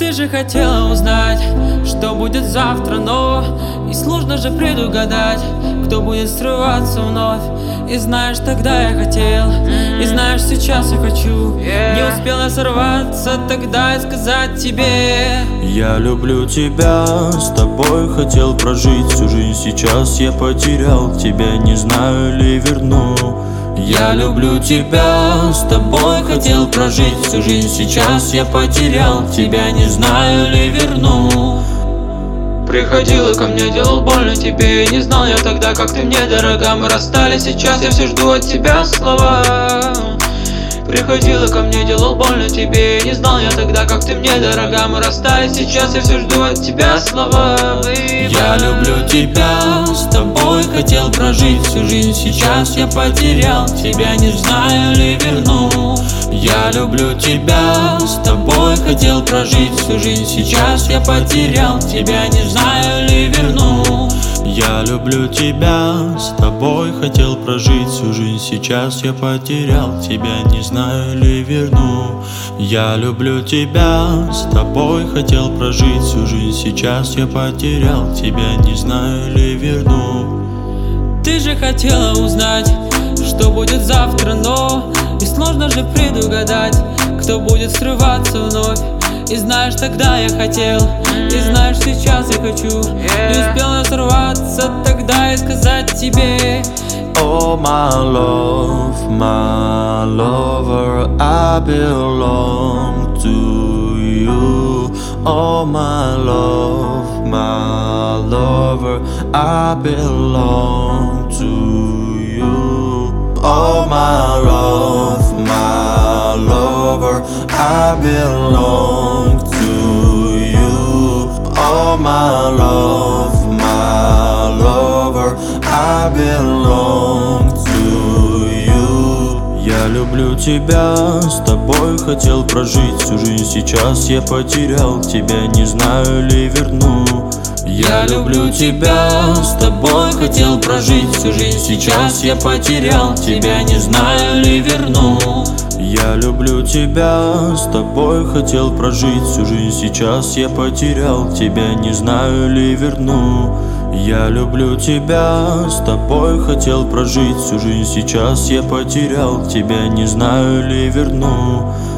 Ты же хотела узнать, что будет завтра, но и сложно же предугадать, кто будет срываться вновь. И знаешь, тогда я хотел, и знаешь, сейчас я хочу. Не успела сорваться тогда и сказать тебе: я люблю тебя, с тобой хотел прожить всю жизнь. Сейчас я потерял тебя, не знаю ли верну. Я люблю тебя, с тобой хотел прожить всю жизнь. Сейчас я потерял тебя, не знаю ли верну. Приходила ко мне, делал больно тебе, не знал я тогда, как ты мне дорога. Мы расстались, сейчас я все жду от тебя слова. Приходила ко мне, делал больно тебе, не знал я тогда, как ты мне дорога. Мы расстались, сейчас я все жду от тебя слова. Я люблю тебя, с тобой хотел прожить всю жизнь. Сейчас я потерял тебя, не знаю ли верну. Я люблю тебя, с тобой хотел прожить всю жизнь. Сейчас я потерял тебя, не знаю ли верну. Я люблю тебя, с тобой хотел прожить всю жизнь. Сейчас я потерял тебя, не знаю ли верну. Я люблю тебя, с тобой хотел прожить всю жизнь. Сейчас я потерял тебя, не знаю ли верну. Ты же хотела узнать, что будет завтра, но и сложно же предугадать, кто будет срываться вновь. И знаешь, тогда я хотел, и знаешь, сейчас я хочу. Не успела сорваться тогда и сказать тебе: Oh my love, my lover, I belong to you. Oh my love, my lover, I belong to you. Oh my love, my lover, I belong to you. Oh my love, my lover, I belong to you. Я люблю тебя, с тобой хотел прожить всю жизнь. Сейчас я потерял тебя, не знаю ли верну. Я люблю тебя, с тобой хотел прожить всю жизнь. Сейчас я потерял тебя, не знаю ли верну. Я люблю тебя, с тобой хотел прожить всю жизнь. Сейчас я потерял тебя, не знаю ли верну. Я люблю тебя, с тобой хотел прожить всю жизнь. Сейчас я потерял тебя, не знаю ли верну.